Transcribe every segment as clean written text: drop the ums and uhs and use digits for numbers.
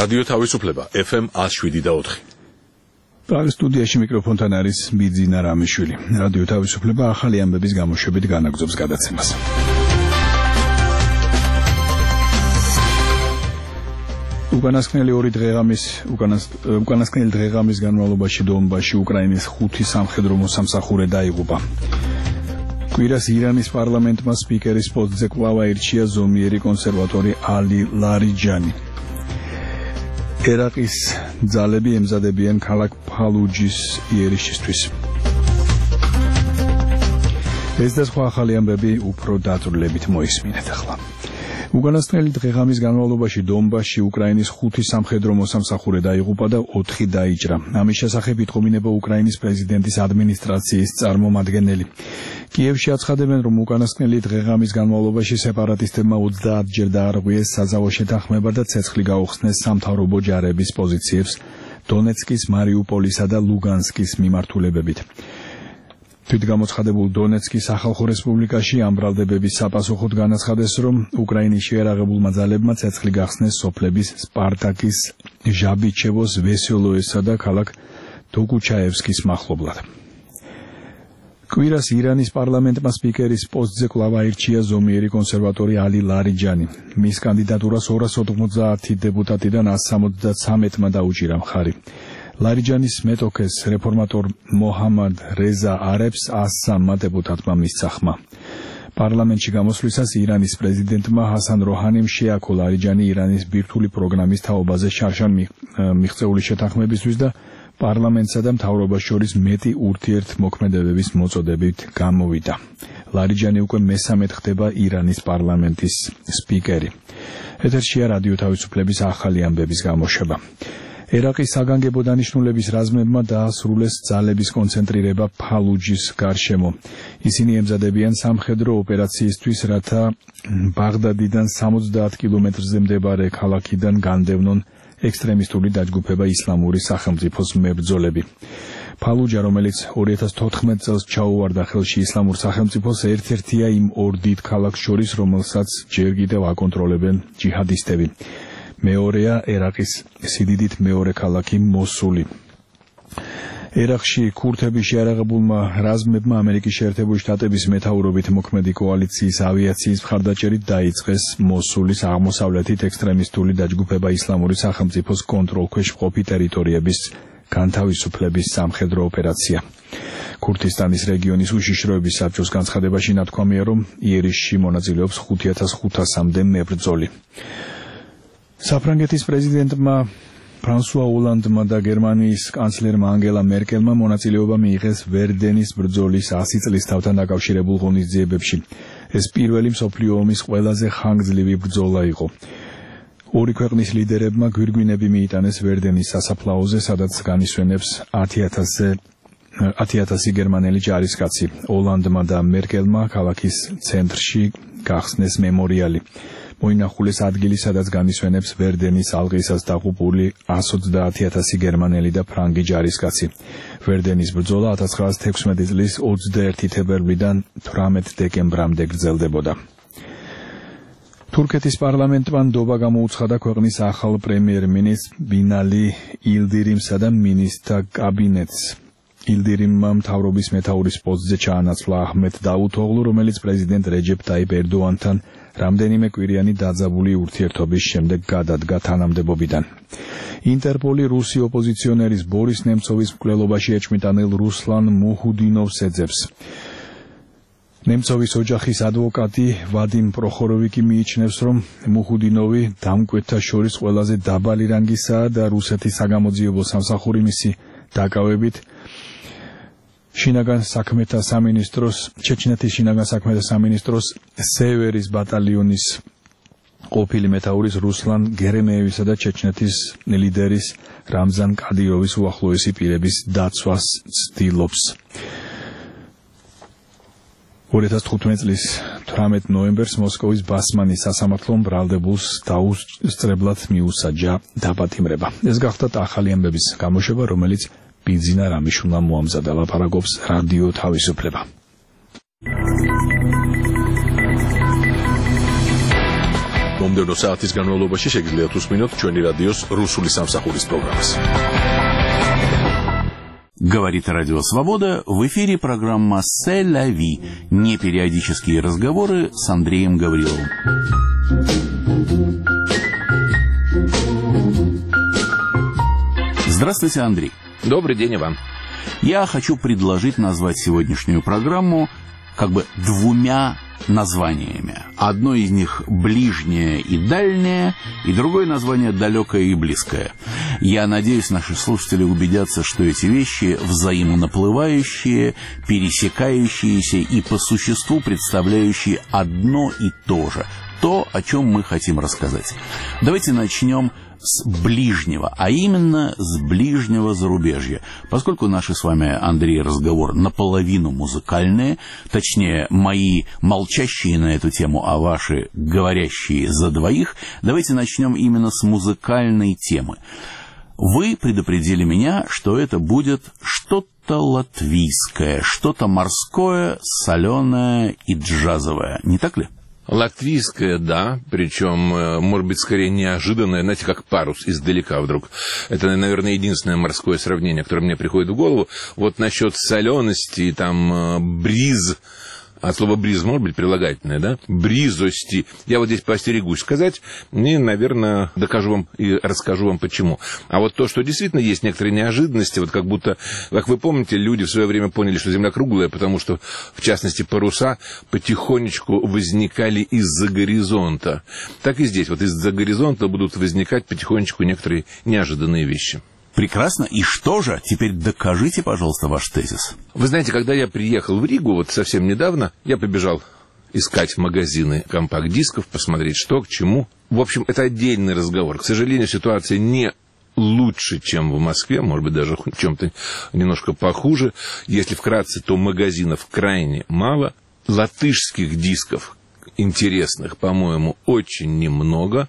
რადიო თავისუფლება FM 107.4. პრაღის სტუდიაში მიკროფონთან არის ბიძინა რამიშვილი. რადიო თავისუფლება ახალი ამბების გამოშვებით განაგრძობს გადაცემას. უკანასკნელი დღეღამის განმავლობაში დონბასში უკრაინის 5 სამხედრო მოსამსახურე დაიღუპა. კვირას ირანის პარლამენტმა სპიკერის პოსტზე კვლავ აირჩია ზომიერი კონსერვატორი ალი ლარიჯანი. ერაყის ძალები ემზადებიან ქალაქ ფალუჯის იერიშისთვის. ეს და სხვა ახალი ამბები უფრო დაწვრილებით მოისმინეთ ახლა. უკანასკნელი დღეღამის განმავლობაში დონბასში უკრაინის 5 სამხედრო მოსამსახურე დაიღუპა და 4 დაიჭრა. ამის შესახებ იტყობინება უკრაინის პრეზიდენტის ადმინისტრაციის წარმომადგენელი. კიევში აცხადებენ, რომ უკანასკნელი დღეღამის განმავლობაში სეპარატისტებმა 30 ჯერ დაარღვიეს საზავო შეთანხმება და ცეცხლი გაუხსნეს სამთავრობო ჯარების პოზიციებს დონეცკის, მარიუპოლისა და ლუგანსკის მიმართულებებით. თვითგამოცხადებულ დონეცკის სახალხო რესპუბლიკაში ამ ბრალდებების საპასუხოდ განაცხადეს, რომ უკრაინის შეერაღებულმა ძალებმა ცეცხლი გახსნეს სოფლების სპარტაკის, ჟაბიჩევოს, ვესელოესა და ქალაქ დოგუჩაევსკის მახლობლად. კვირას ირანის პარლამენტმა სპიკერის პოსტზე კვლავ აირჩია ზომიერი კონსერვატორი ალი ლარიჯანი. მის კანდიდატურას 290 დეპუტატიდან 173-მა დაუჭირა მხარი. ლარიჯანის მეტოქეს რეფორმატორ მოჰამად რეზა არებს 103 დეპუტატმა მისცა ხმა. პარლამენტში გამოსვლისას ირანის პრეზიდენტმა ჰასან როჰანიმ შეაქო ლარიჯანი ირანის ბირთვული პროგრამის თაობაზე შარშან მიღწეული შეთანხმებისთვის და პარლამენტსა და მთავრობას შორის მეტი ურთიერთმოქმედებების მოწოდებით გამოვიდა. ლარიჯანი უკვე მესამედ ხდება ირანის პარლამენტის სპიკერი. ეთერშია რადიო თავისუფლების ახალი ამბების გამოშვება. ერაყის საგანგებო დანიშნულების რაზმებმა დაასრულეს ძალების კონცენტრირება ფალუჯის გარშემო. ისინი ემზადებიან სამხედრო ოპერაციისთვის, რათა ბაღდადიდან 70 კილომეტრზე მდებარე ქალაქიდან განდევნონ ექსტრემისტული დაჯგუფება ისლამური სახელმწიფოს მებრძოლები. ფალუჯა, რომელიც 2014 წელს ჩაუვარდა ხელში ისლამურ სახელმწიფოს, ერთ-ერთია იმ ორ დიდ ქალაქს შორის, რომელსაც ჯერ კიდევ აკონტროლებენ ჯიჰადისტები. მეორეა ერაყის სიდიდით მეორე ქალაქი მოსული. ერაყში ქურთების შეერაღებულმა რაზმებმა ამერიკის შეერთებული შტატების მეთაურობით მოქმედი კოალიციის ავიაციის მხარდაჭერით დაიწყეს მოსულის აღმოსავლეთით ექსტრემისტული დაჯგუფება ისლამური სახელმწიფოს კონტროლქვეშ მყოფი ტერიტორიების განთავისუფლების სამხედრო ოპერაცია. ქურთისტანის რეგიონის უშიშროების საბჭოს განცხადებაში ნათქვამია, რომ იერიშში მონაწილეობს 5500-მდე მებრძოლი. საფრანგეთის პრეზიდენტმა ფრანსუა ოლანდმა და გერმანიის კანცლერმა ანგელა მერკელმა მონაწილეობა მიიღეს ვერდენის ბრძოლის 100 წლის თავთან დაკავშირებულ ღონისძიებებში. ეს პირველი მსოფლიო ომის ყველაზე ხანგრძლივი ბრძოლა იყო. ორი ქვეყნის ლიდერებმა გვირგვინები მიიტანეს ვერდენის სასაფლაოზე, სადაც განისვენებს 10,000 გერმანელი ჯარისკაცი. ოლანდმა და მერკელმა ქალაქის ცენტრში გახსნეს მემორიალი. მოინახულეს ადგილი, სადაც განისვენებს ვერდენის ალყისას დაღუპული 130,000 გერმანელი და ფრანგი ჯარისკაცი. ვერდენის ბრძოლა 1916 წლის 21 თებერვლიდან 18 დეკემბრამდე გრძელდებოდა. თურქეთის პარლამენტმა ნდობა გამოუცხადა ქვეყნის ახალ პრემიერ-მინისტრ ბინალი ილდირიმსა და მინისტრთა კაბინეტს. ილდირიმმა მთავრობის მეთაურის პოსტზე ჩაანაცვლა აჰმედ დაუთოღლუ, რომელიც პრეზიდენტ რეჯეფ ტაიპ ერდოანთან რამდენიმე კვირიანი დაძაბული ურთიერთობის შემდეგ გადადგა თანამდებობიდან. ინტერპოლი რუსი ოპოზიციონერის ბორის ნემცოვის მკვლელობაში ეჭვმიტანილ რუსლან მუჰუდინოვს ეძებს. ნემცოვის ოჯახის ადვოკატი ვადიმ პროხოროვიკი მიიჩნევს, რომ მუჰუდინოვი დამკვეთთა შორის ყველაზე დაბალი რანგისაა და რუსეთის საგამოძიებო სამსახური მისი დაკავებით ჩეჩნეთის შინაგან საქმეთა სამინისტროს სევერის ბატალიონის ყოფილი მეთაურის რუსლან გერემეევისა და ჩეჩნეთის ლიდერის რამზან კადიროვის უახლოესი პირების დაცვას ცდილობს. 2015 წლის 18 ნოემბერს მოსკოვის ბასმანის სასამართლომ ბრალდებულს დაუსწრებლად მიუსაჯა დაპატიმრება. ეს გახდა ახალი ამბების გამოშვება, რომელიც ბიძინა რამიშვილმა მოამზადა. ლაპარაკობს რადიო თავისუფლება. მომდევნო საათის განმავლობაში შეგიძლიათ უსმინოთ ჩვენი რადიოს რუსული სამსახურის პროგრამას. Говорит Радио Свобода, в эфире программа «C'est la vie», непериодические разговоры с Андреем Гавриловым. Здравствуйте, Андрей. Добрый день, Иван. Я хочу предложить назвать сегодняшнюю программу как бы двумя названиями. Одно из них ближнее и дальнее, и другое название далекое и близкое. Я надеюсь, наши слушатели убедятся, что эти вещи взаимонаплывающие, пересекающиеся и по существу представляющие одно и то же. То, о чем мы хотим рассказать. Давайте начнем с ближнего, а именно с ближнего зарубежья. Поскольку наши с вами, Андрей, разговор наполовину музыкальные, точнее, мои молчащие на эту тему, а ваши говорящие за двоих, давайте начнем именно с музыкальной темы. Вы предупредили меня, что это будет что-то латвийское, что-то морское, соленое и джазовое. Не так ли? Латвийское, да, причем, может быть, скорее неожиданное, знаете, как парус издалека вдруг. Это, наверное, единственное морское сравнение, которое мне приходит в голову. Вот насчет солености, там, бриз, от слова бриз может быть прилагательное, да? Бризости. Я вот здесь поостерегусь сказать, и, наверное, докажу вам и расскажу вам почему. А вот то, что действительно есть некоторые неожиданности, вот как будто, как вы помните, люди в свое время поняли, что Земля круглая, потому что, в частности, паруса потихонечку возникали из-за горизонта. Так и здесь, вот из-за горизонта будут возникать потихонечку некоторые неожиданные вещи. Прекрасно. И что же? Теперь докажите, пожалуйста, ваш тезис. Вы знаете, когда я приехал в Ригу, вот совсем недавно, я побежал искать магазины компакт-дисков, посмотреть, что к чему. В общем, это отдельный разговор. К сожалению, ситуация не лучше, чем в Москве, может быть, даже в чем-то немножко похуже. Если вкратце, то магазинов крайне мало. Латышских дисков интересных, по-моему, очень немного.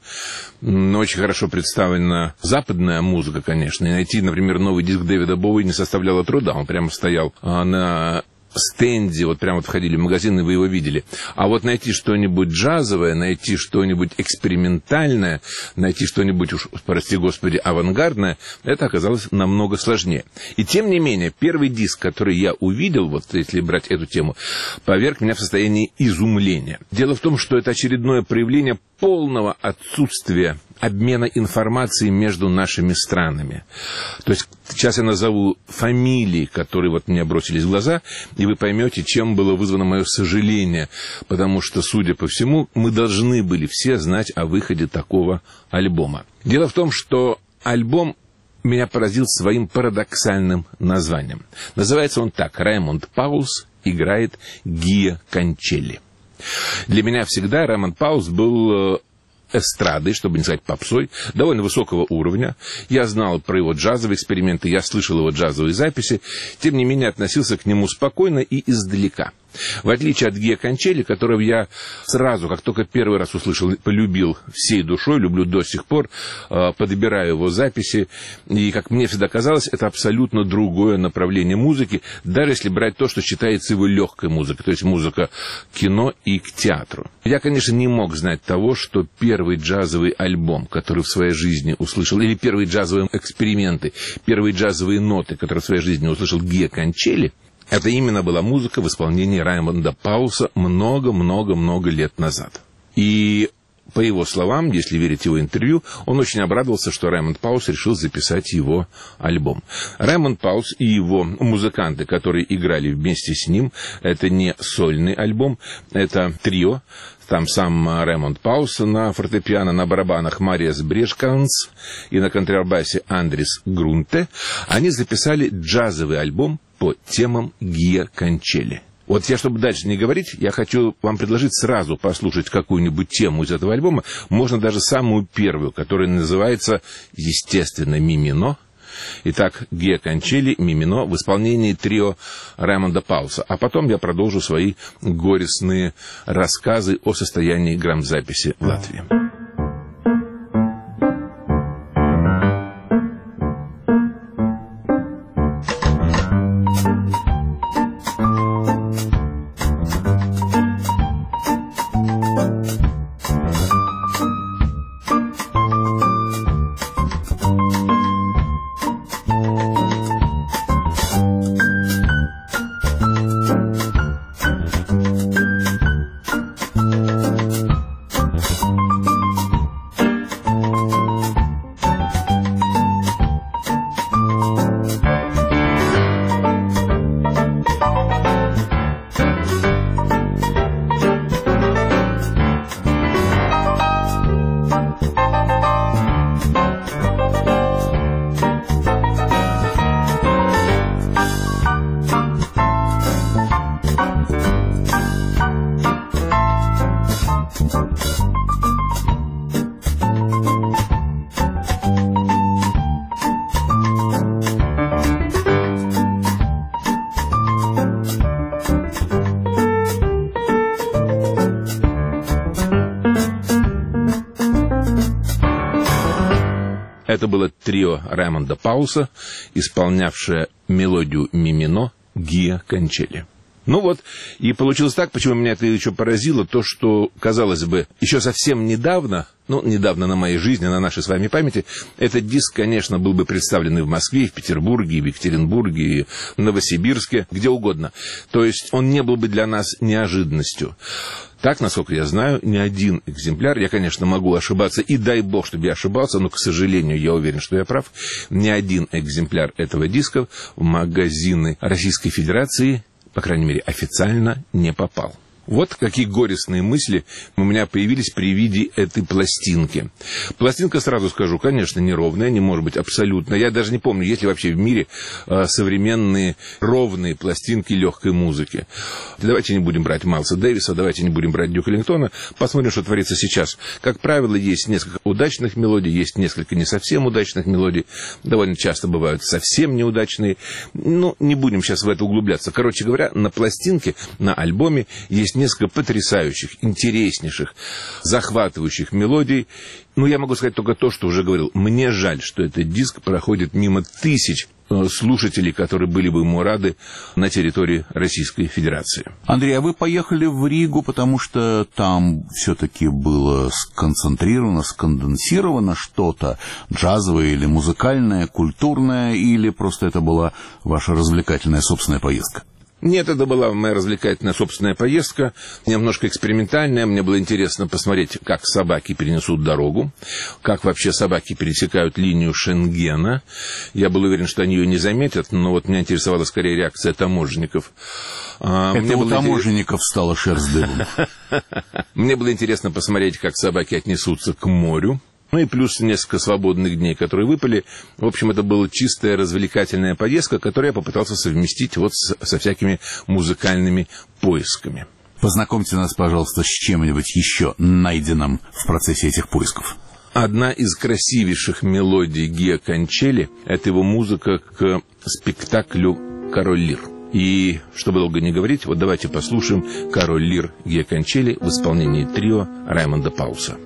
Но очень хорошо представлена западная музыка, конечно. И найти, например, новый диск Дэвида Боуи не составляло труда. Он прямо стоял на стенде, вот прямо входили в магазин, и вы его видели. А вот найти что-нибудь джазовое, найти что-нибудь экспериментальное, найти что-нибудь, уж, прости господи, авангардное, это оказалось намного сложнее. И тем не менее, первый диск, который я увидел, вот если брать эту тему, поверг меня в состоянии изумления. Дело в том, что это очередное проявление полного отсутствия обмена информацией между нашими странами. То есть, сейчас я назову фамилии, которые вот мне бросились в глаза, и вы поймете, чем было вызвано мое сожаление, потому что, судя по всему, мы должны были все знать о выходе такого альбома. Дело в том, что альбом меня поразил своим парадоксальным названием. Называется он так: «Раймонд Паулс играет Гиа Кончелли». Для меня всегда Раймонд Паулс был эстрадой, чтобы не сказать попсой, довольно высокого уровня. Я знал про его джазовые эксперименты, я слышал его джазовые записи, тем не менее относился к нему спокойно и издалека. В отличие от Гиа Кончелли, которого я сразу, как только первый раз услышал, полюбил всей душой, люблю до сих пор, подбираю его записи, и, как мне всегда казалось, это абсолютно другое направление музыки, даже если брать то, что считается его легкой музыкой, то есть музыка к кино и к театру. Я, конечно, не мог знать того, что первый джазовый альбом, который в своей жизни услышал, или первые джазовые эксперименты, первые джазовые ноты, которые в своей жизни услышал Гиа Кончелли, это именно была музыка в исполнении Раймонда Паулса много-много-много лет назад. И, по его словам, если верить его интервью, он очень обрадовался, что Раймонд Паулс решил записать его альбом. Раймонд Паулс и его музыканты, которые играли вместе с ним, это не сольный альбом, это трио. Там сам Раймонд Паулс на фортепиано, на барабанах Мариас Брешканс и на контрабасе Андрис Грунте. Они записали джазовый альбом по темам Гиа Кончелли. Вот я, чтобы дальше не говорить, я хочу вам предложить сразу послушать какую-нибудь тему из этого альбома. Можно даже самую первую, которая называется, естественно, «Ми мино». Итак, Гиа Кончелли, «Ми мино» в исполнении трио Раймонда Паулса. А потом я продолжу свои горестные рассказы о состоянии грамзаписи в Латвии. Это было трио Раймонда Пауса, исполнявшее мелодию «Мимино» Гиа Кончели. Ну вот, и получилось так, почему меня это еще поразило, то, что, казалось бы, еще совсем недавно, недавно на моей жизни, на нашей с вами памяти, этот диск, конечно, был бы представлен и в Москве, и в Петербурге, и в Екатеринбурге, и в Новосибирске, где угодно. То есть он не был бы для нас неожиданностью. Так, насколько я знаю, ни один экземпляр, я, конечно, могу ошибаться, и дай бог, чтобы я ошибался, но, к сожалению, я уверен, что я прав, ни один экземпляр этого диска в магазины Российской Федерации, по крайней мере, официально не попал. Вот какие горестные мысли у меня появились при виде этой пластинки. Пластинка, сразу скажу, конечно, неровная, не может быть абсолютно. Я даже не помню, есть ли вообще в мире современные ровные пластинки легкой музыки. Давайте не будем брать Майлса Дэвиса, давайте не будем брать Дюка Эллингтона. Посмотрим, что творится сейчас. Как правило, есть несколько удачных мелодий, есть несколько не совсем удачных мелодий. Довольно часто бывают совсем неудачные. Не будем сейчас в это углубляться. Короче говоря, на пластинке, на альбоме есть несколько потрясающих, интереснейших, захватывающих мелодий. Я могу сказать только то, что уже говорил. Мне жаль, что этот диск проходит мимо тысяч слушателей, которые были бы ему рады на территории Российской Федерации. Андрей, а вы поехали в Ригу, потому что там все-таки было сконцентрировано, сконденсировано что-то джазовое или музыкальное, культурное, или просто это была ваша развлекательная собственная поездка? Нет, это была моя развлекательная собственная поездка, немножко экспериментальная. Мне было интересно посмотреть, как собаки перенесут дорогу, как вообще собаки пересекают линию Шенгена. Я был уверен, что они ее не заметят, но меня интересовала скорее реакция таможенников. Это у таможенников стала шерсть дыбом. Мне было интересно посмотреть, как собаки отнесутся к морю. И плюс несколько свободных дней, которые выпали. В общем, это была чистая развлекательная поездка, которую я попытался совместить со всякими музыкальными поисками. Познакомьте нас, пожалуйста, с чем-нибудь еще найденным в процессе этих поисков. Одна из красивейших мелодий Гиа Кончели – это его музыка к спектаклю «Король Лир». И, чтобы долго не говорить, давайте послушаем «Король Лир» Гиа Кончели в исполнении трио Раймонда Пауса.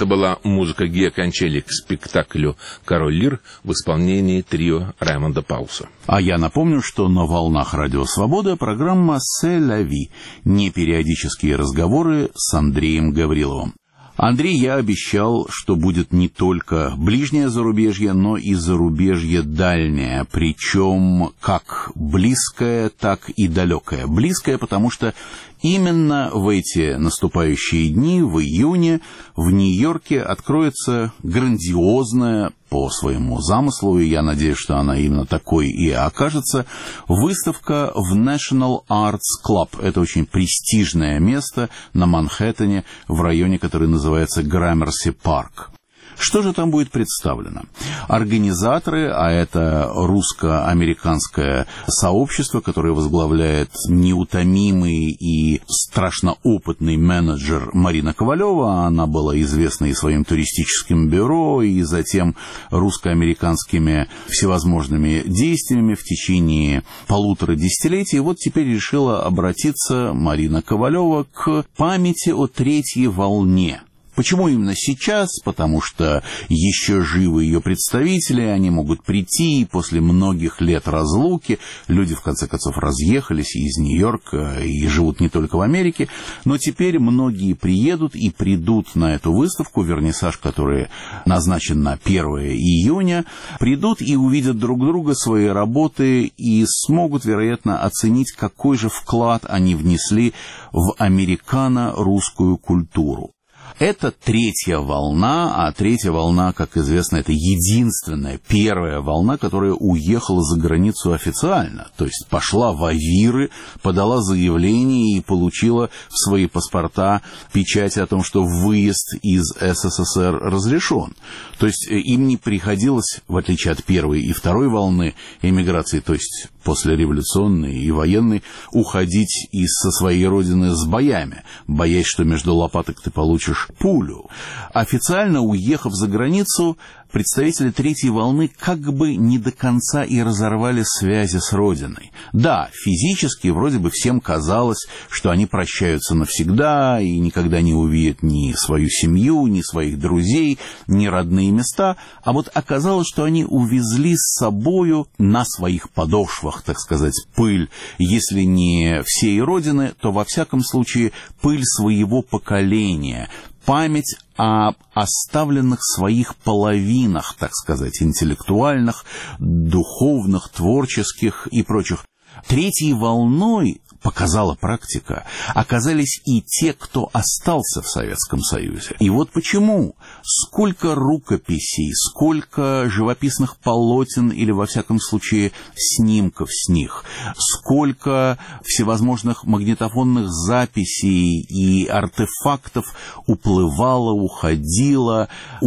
Это была музыка Гио Кончелли к спектаклю «Король Лир» в исполнении трио Раймонда Пауса. А я напомню, что на волнах Радио Свобода программа «C'est la vie», непериодические разговоры с Андреем Гавриловым. Андрей, я обещал, что будет не только ближнее зарубежье, но и зарубежье дальнее, причем как близкое, так и далекое. Близкое, потому что именно в эти наступающие дни, в июне, в Нью-Йорке откроется грандиозная, по своему замыслу, и я надеюсь, что она именно такой и окажется, выставка в National Arts Club. Это очень престижное место на Манхэттене, в районе, который называется Граммерси Парк. Что же там будет представлено? Организаторы, а это русско-американское сообщество, которое возглавляет неутомимый и страшно опытный менеджер Марина Ковалева. Она была известна и своим туристическим бюро, и затем русско-американскими всевозможными действиями в течение 1,5 десятилетий. И вот теперь решила обратиться Марина Ковалева к памяти о третьей волне. Почему именно сейчас? Потому что еще живы ее представители, они могут прийти, и после многих лет разлуки люди, в конце концов, разъехались из Нью-Йорка и живут не только в Америке, но теперь многие приедут и придут на эту выставку, вернисаж, который назначен на 1 июня, придут и увидят друг друга, свои работы, и смогут, вероятно, оценить, какой же вклад они внесли в американо-русскую культуру. Это третья волна, а третья волна, как известно, это единственная, первая волна, которая уехала за границу официально. То есть пошла в Авиры, подала заявление и получила в свои паспорта печать о том, что выезд из СССР разрешен. То есть им не приходилось, в отличие от первой и второй волны эмиграции, то есть послереволюционной и военной, уходить со своей родины с боями, боясь, что между лопаток ты получишь пулю. Официально уехав за границу, представители третьей волны как бы не до конца и разорвали связи с родиной. Да, физически вроде бы всем казалось, что они прощаются навсегда и никогда не увидят ни свою семью, ни своих друзей, ни родные места, а вот оказалось, что они увезли с собою на своих подошвах, так сказать, пыль, если не всей родины, то во всяком случае пыль своего поколения, память о оставленных своих половинах, так сказать, интеллектуальных, духовных, творческих и прочих. Третьей волной, показала практика, оказались и те, кто остался в Советском Союзе. И вот почему. Сколько рукописей, сколько живописных полотен или, во всяком случае, снимков с них, сколько всевозможных магнитофонных записей и артефактов уплывало, уходило,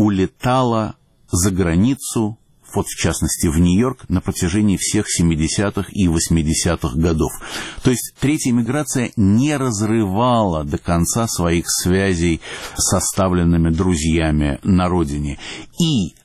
улетало за границу, вот в частности в Нью-Йорк, на протяжении всех 70-х и 80-х годов. То есть третья миграция не разрывала до конца своих связей с оставленными друзьями на родине. И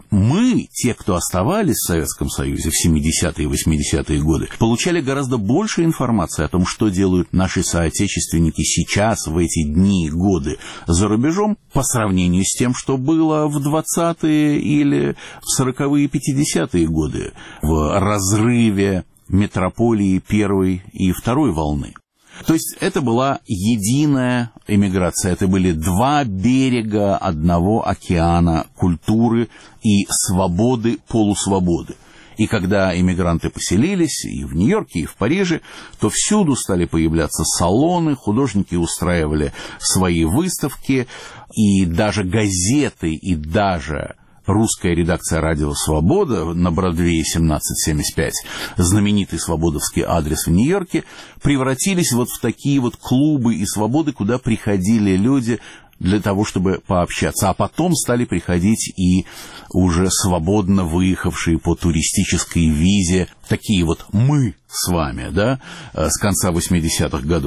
мы, те, кто оставались в Советском Союзе в 70-е и 80-е годы, получали гораздо больше информации о том, что делают наши соотечественники сейчас, в эти дни и годы за рубежом, по сравнению с тем, что было в 20-е или в 40-е и 50-е годы, в разрыве метрополии первой и второй волны. То есть это была единая эмиграция, это были два берега одного океана культуры и свободы, полусвободы. И когда эмигранты поселились и в Нью-Йорке, и в Париже, то всюду стали появляться салоны, художники устраивали свои выставки, и даже газеты, и даже русская редакция «Радио Свобода» на Бродвее 1775, знаменитый свободовский адрес в Нью-Йорке, превратились вот в такие вот клубы и свободы, куда приходили люди для того, чтобы пообщаться. А потом стали приходить и уже свободно выехавшие по туристической визе, такие вот мы с вами, да, с конца 80-х годов.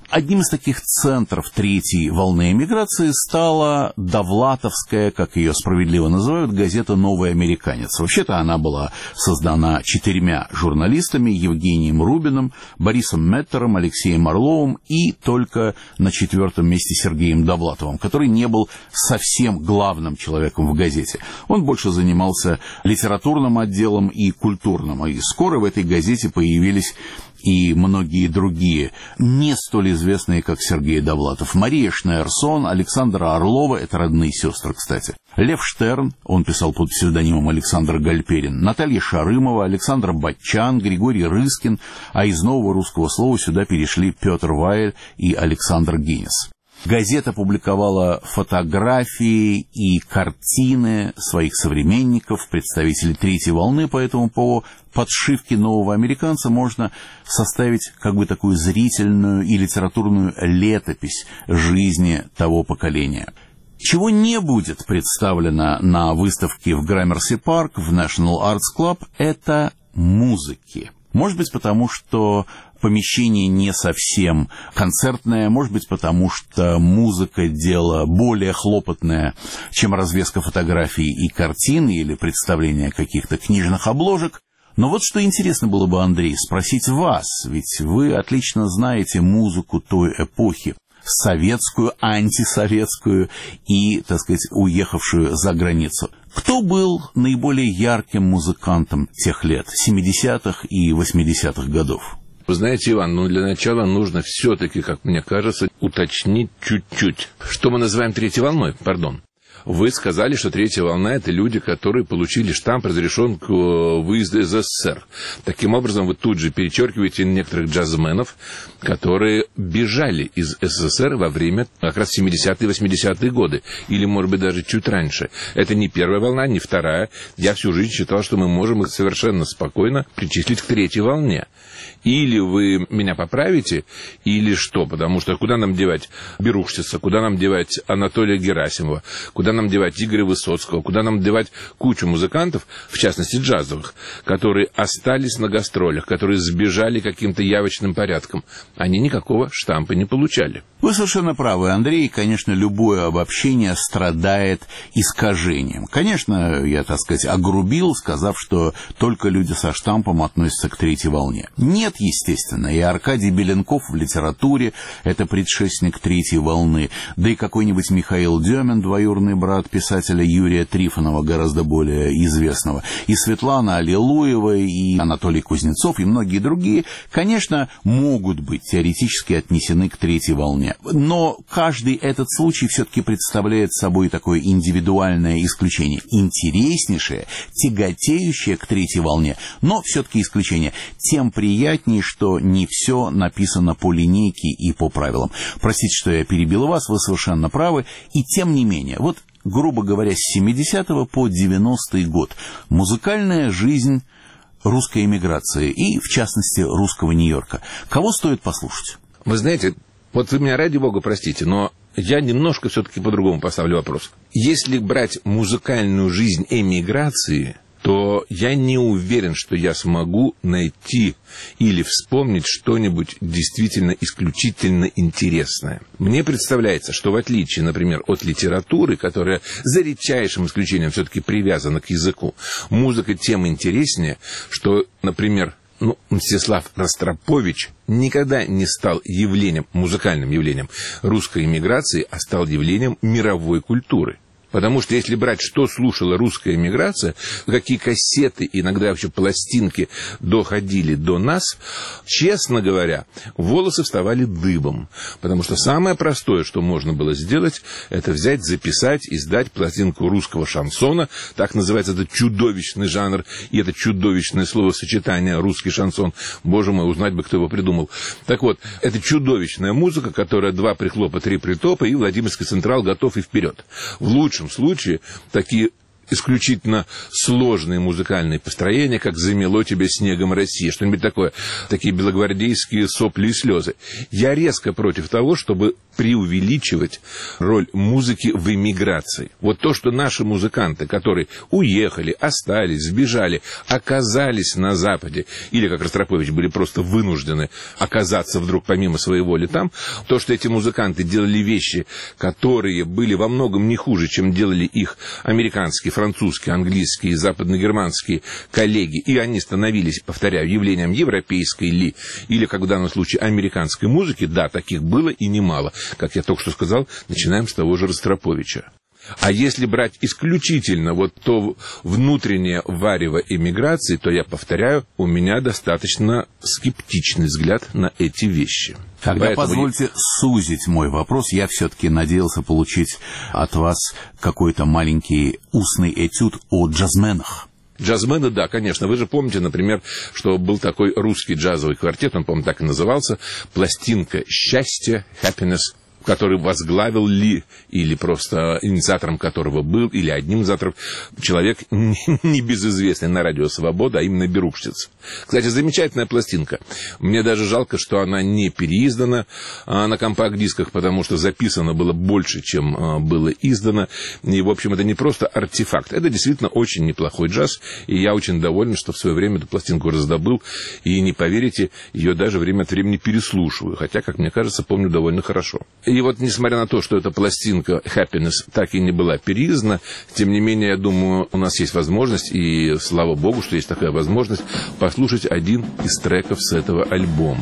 Одним из таких центров третьей волны эмиграции стала довлатовская, как ее справедливо называют, газета «Новый американец». Вообще-то она была создана 4 журналистами: Евгением Рубиным, Борисом Меттером, Алексеем Орловым и только на 4-м месте Сергеем Довлатовым, который не был совсем главным человеком в газете. Он больше занимался литературным отделом и культурным. И скоро в этой газете появились и многие другие, не столь известные, как Сергей Довлатов. Мария Шнейерсон, Александра Орлова, это родные сестры, кстати. Лев Штерн, он писал под псевдонимом Александр Гальперин, Наталья Шарымова, Александр Батчан, Григорий Рыскин, а из нового русского слова сюда перешли Петр Вайль и Александр Гинес. Газета публиковала фотографии и картины своих современников, представителей третьей волны, поэтому по подшивке «Нового американца» можно составить как бы такую зрительную и литературную летопись жизни того поколения. Чего не будет представлено на выставке в Граммерси-парк, в National Arts Club, это музыки. Может быть, потому что помещение не совсем концертное, может быть, потому что музыка – дело более хлопотное, чем развеска фотографий и картин или представление каких-то книжных обложек. Но вот что интересно было бы, Андрей, спросить вас, ведь вы отлично знаете музыку той эпохи, советскую, антисоветскую и, так сказать, уехавшую за границу. Кто был наиболее ярким музыкантом тех лет, 70-х и 80-х годов? Вы знаете, Иван, для начала нужно все-таки, как мне кажется, уточнить чуть-чуть. Что мы называем третьей волной, пардон. Вы сказали, что третья волна – это люди, которые получили штамп, разрешен к выезду из СССР. Таким образом, вы тут же перечеркиваете некоторых джазменов, которые бежали из СССР во время как раз 70-е и 80-е годы. Или, может быть, даже чуть раньше. Это не первая волна, не вторая. Я всю жизнь считал, что мы можем их совершенно спокойно причислить к третьей волне. Или вы меня поправите, или что? Потому что куда нам девать Берушчица, куда нам девать Анатолия Герасимова, куда нам девать Игоря Высоцкого, куда нам девать кучу музыкантов, в частности джазовых, которые остались на гастролях, которые сбежали каким-то явочным порядком. Они никакого штампа не получали. Вы совершенно правы, Андрей. Конечно, любое обобщение страдает искажением. Конечно, я, так сказать, огрубил, сказав, что только люди со штампом относятся к третьей волне. Нет, естественно, и Аркадий Беленков в литературе – это предшественник третьей волны, да и какой-нибудь Михаил Демин, двоюродный брат писателя Юрия Трифонова, гораздо более известного, и Светлана Аллилуева, и Анатолий Кузнецов, и многие другие, конечно, могут быть теоретически отнесены к третьей волне. Но каждый этот случай все-таки представляет собой такое индивидуальное исключение, интереснейшее, тяготеющее к третьей волне, но все-таки исключение. Тем приятнее, что не все написано по линейке и по правилам. Простите, что я перебил вас, вы совершенно правы, и тем не менее, вот, грубо говоря, с 70-го по 90-й год музыкальная жизнь русской эмиграции и, в частности, русского Нью-Йорка. Кого стоит послушать? Вы знаете, вот вы меня, ради бога, простите, но я немножко все-таки по-другому поставлю вопрос. Если брать музыкальную жизнь эмиграции, то я не уверен, что я смогу найти или вспомнить что-нибудь действительно исключительно интересное. Мне представляется, что в отличие, например, от литературы, которая за редчайшим исключением все-таки привязана к языку, музыка тем интереснее, что, например, Мстислав Ростропович никогда не стал явлением, музыкальным явлением русской эмиграции, а стал явлением мировой культуры. Потому что если брать, что слушала русская эмиграция, какие кассеты, иногда вообще пластинки доходили до нас, честно говоря, волосы вставали дыбом. Потому что самое простое, что можно было сделать, это взять, записать, издать пластинку русского шансона. Так называется этот чудовищный жанр и это чудовищное словосочетание «русский шансон». Боже мой, узнать бы, кто его придумал. Так вот, это чудовищная музыка, которая 2 прихлопа, 3 притопа, и Владимирский Централ готов и вперед. В лучшем случае такие исключительно сложные музыкальные построения, как «Замело тебя снегом России», что-нибудь такое, такие белогвардейские сопли и слезы. Я резко против того, чтобы преувеличивать роль музыки в эмиграции. Вот то, что наши музыканты, которые уехали, остались, сбежали, оказались на Западе, или, как Ростропович, были просто вынуждены оказаться вдруг помимо своей воли там, то, что эти музыканты делали вещи, которые были во многом не хуже, чем делали их американские, французские, английские, западногерманские коллеги, и они становились, повторяю, явлением европейской или, как в данном случае, американской музыки, да, таких было и немало. Как я только что сказал, начинаем с того же Ростроповича. А если брать исключительно вот то внутреннее варево эмиграции, то, я повторяю, у меня достаточно скептичный взгляд на эти вещи. Тогда поэтому позвольте сузить мой вопрос. Я все-таки надеялся получить от вас какой-то маленький устный этюд о джазменах. Джазмены, да, конечно. Вы же помните, например, что был такой русский джазовый квартет, он, по-моему, так и назывался, «Пластинка счастья», «Happiness», который возглавил или просто инициатором которого был, или одним из авторов, человек небезызвестный на радио «Свобода», а именно Берукшиц. Кстати, замечательная пластинка. Мне даже жалко, что она не переиздана на компакт-дисках, потому что записано было больше, чем было издано. И, в общем, это не просто артефакт. Это действительно очень неплохой джаз, и я очень доволен, что в свое время эту пластинку раздобыл, и, не поверите, ее даже время от времени переслушиваю, хотя, как мне кажется, помню довольно хорошо. И вот, несмотря на то, что эта пластинка «Happiness» так и не была переиздана, тем не менее, я думаю, у нас есть возможность, и слава богу, что есть такая возможность, послушать один из треков с этого альбома.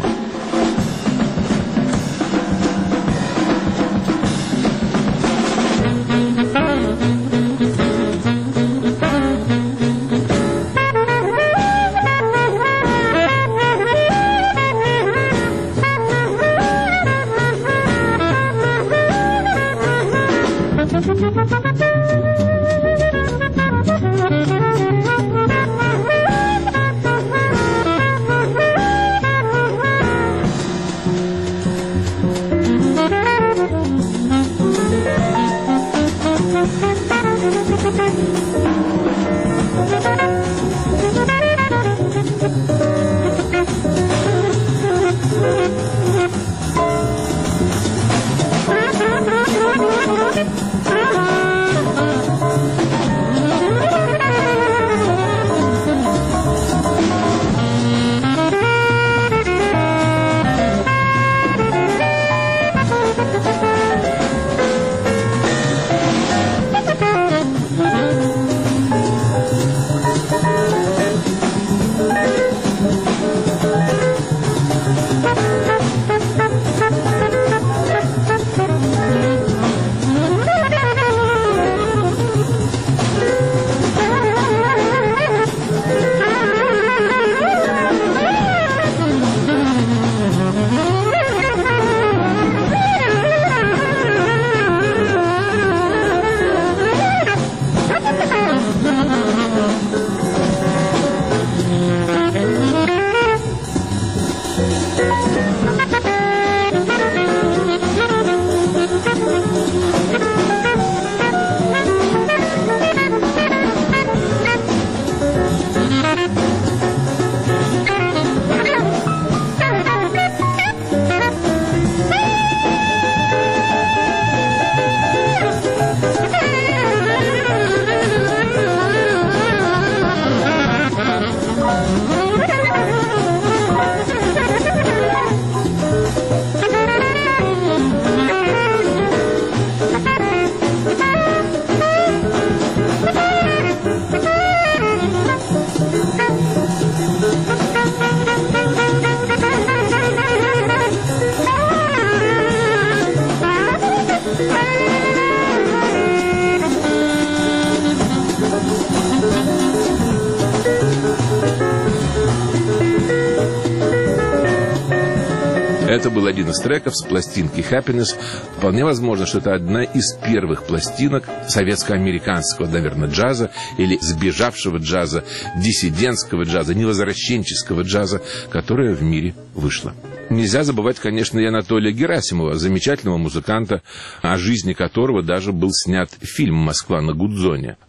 Это был один из треков с пластинки «Happiness». Вполне возможно, что это одна из первых пластинок советско-американского, наверное, джаза или сбежавшего джаза, диссидентского джаза, невозвращенческого джаза, которая в мире вышла. Нельзя забывать, конечно, и Анатолия Герасимова, замечательного музыканта, о жизни которого даже был снят фильм «Москва на Гудзоне».